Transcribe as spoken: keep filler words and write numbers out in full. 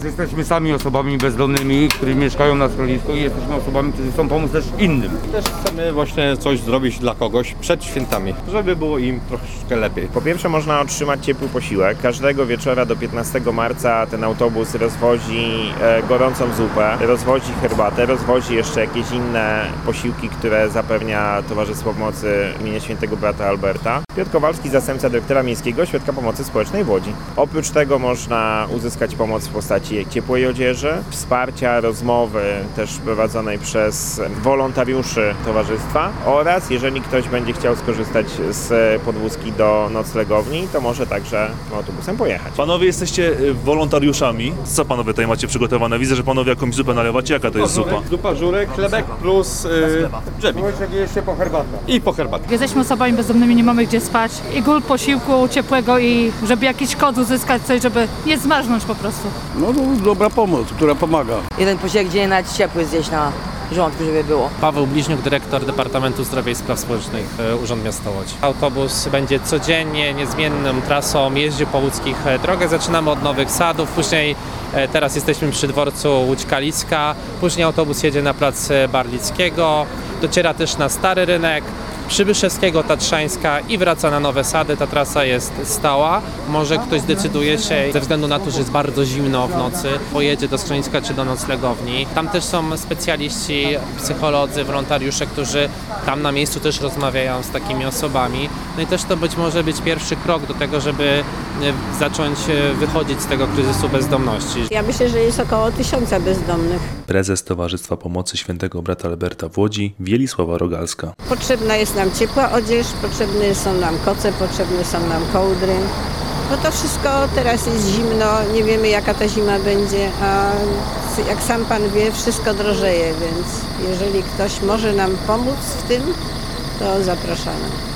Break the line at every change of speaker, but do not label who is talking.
Jesteśmy sami osobami bezdomnymi, którzy mieszkają na schronisku i jesteśmy osobami, którzy chcą pomóc też innym.
Też chcemy właśnie coś zrobić dla kogoś przed świętami, żeby było im troszkę lepiej.
Po pierwsze można otrzymać ciepły posiłek. Każdego wieczora do piętnastego marca ten autobus rozwozi e, gorącą zupę, rozwozi herbatę, rozwozi jeszcze jakieś inne posiłki, które zapewnia Towarzystwo Pomocy imienia Świętego Brata Alberta. Piotr Kowalski, zastępca dyrektora miejskiego Ośrodka Pomocy Społecznej w Łodzi. Oprócz tego można uzyskać pomoc w postaci ciepłej odzieży, wsparcia, rozmowy też prowadzonej przez wolontariuszy towarzystwa oraz jeżeli ktoś będzie chciał skorzystać z podwózki do noclegowni, to może także autobusem pojechać.
Panowie jesteście wolontariuszami. Co panowie tutaj macie przygotowane? Widzę, że panowie jakąś zupę nalewacie. Jaka to jest zupa?
Zupa żurek, chlebek plus yy, drzewik.
jeszcze po herbatę.
I po herbatę.
Jesteśmy osobami bezdomnymi, nie mamy gdzie spać. I gól posiłku ciepłego i żeby jakiś kod uzyskać, coś, żeby nie zmarznąć po prostu.
No to dobra pomoc, która pomaga.
Jeden posiłek dziennie nawet ciepły zjeść na żołądku, żeby było.
Paweł Bliźniuk, dyrektor Departamentu Zdrowia i Spraw Społecznych Urząd Miasta Łodzi. Autobus będzie codziennie, niezmienną trasą, jeździł po łódzkich drogach. Zaczynamy od Nowych Sadów, później teraz jesteśmy przy dworcu Łódź-Kaliska, później autobus jedzie na plac Barlickiego, dociera też na Stary Rynek, Przybyszewskiego, Tatrzańska i wraca na Nowe Sady. Ta trasa jest stała. Może ktoś zdecyduje się, ze względu na to, że jest bardzo zimno w nocy, pojedzie do schroniska czy do noclegowni. Tam też są specjaliści, psycholodzy, wolontariusze, którzy tam na miejscu też rozmawiają z takimi osobami. No i też to być może być pierwszy krok do tego, żeby zacząć wychodzić z tego kryzysu bezdomności.
Ja myślę, że jest około tysiąca bezdomnych.
Prezes Towarzystwa Pomocy Świętego Brata Alberta w Łodzi, Wielisława Rogalska.
Potrzebna jest nam ciepła odzież, potrzebne są nam koce, potrzebne są nam kołdry. No to wszystko teraz jest zimno, nie wiemy jaka ta zima będzie, a jak sam Pan wie, wszystko drożeje, więc jeżeli ktoś może nam pomóc w tym, to zapraszamy.